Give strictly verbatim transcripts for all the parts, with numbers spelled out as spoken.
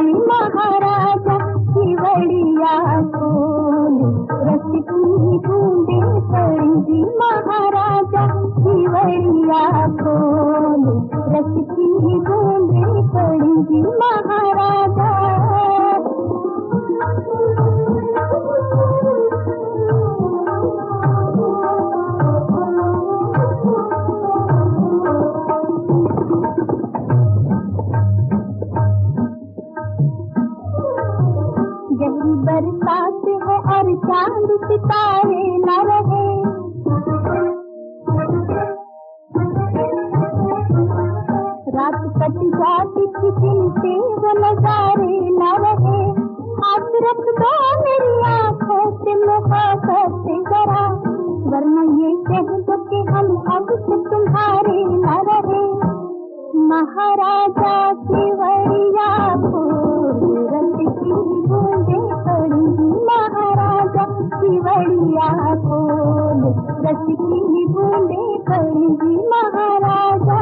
पड़ेंगी महाराजा केवड़िया खोले, रस की बूंदे पड़ेंगी महाराजा केवड़िया खोले, रस की बूंदे पड़ेंगी महाराजा। गहरी बरसात है और चांद सितारे न रहे, रात कट जाती किचन से वो नजारे न रहे। हाथ रख दो मेरी आंखों से मुहाबत से जरा, वरना ये कह दो कि हम अब से तुम्हारे न रहे। महाराजा केवड़िया खोले, रस की बूंदे पड़ेंगी महाराजा केवड़िया खोले, रस की बूंदे पड़ेंगी महाराजा।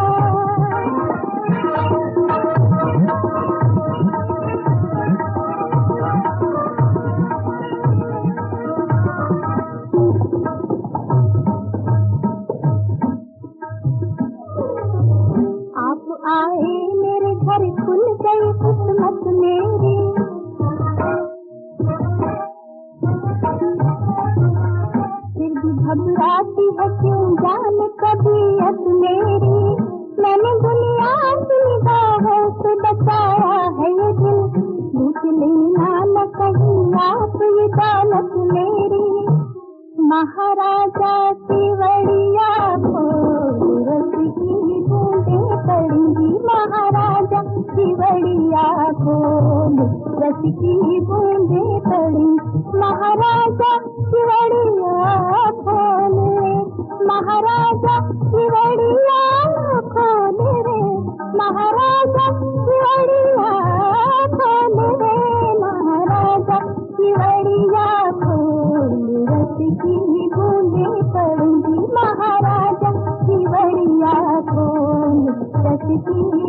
आप आए मेरे घर खुल गई किस्मत मेरी, फिर भी घबराती है क्यों जान तबीयत मेरी। मैंने दुनिया की निगाहों से बचाया है ये दिल, लूट लेना न कहीं आप ये दौलत मेरी। महाराजा केवड़िया खोले, रस की बूंदे पड़ेंगी महाराजा केवड़िया खोले, रस की बूंदे पड़ेंगी महाराजा केवड़िया खोले, महाराजा केवड़िया खोले रे, महाराजा केवड़िया खोले रे, महाराजा केवड़िया खोले, रस की बूंदे पड़ेंगी महाराजा केवड़िया खोले, रस की